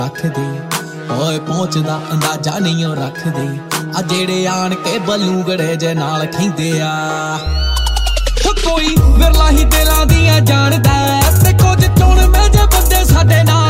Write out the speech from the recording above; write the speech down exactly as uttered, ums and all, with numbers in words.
रखदे ओए पहुंचदा अंदाजा नहीं ओ रखदे आ जेड़े आन के बलूगड़े जे नाल खैंदे आ कोई विरला ही दिलां दियां जानदा ते कुछ चुण में जे बंदे साडे नाल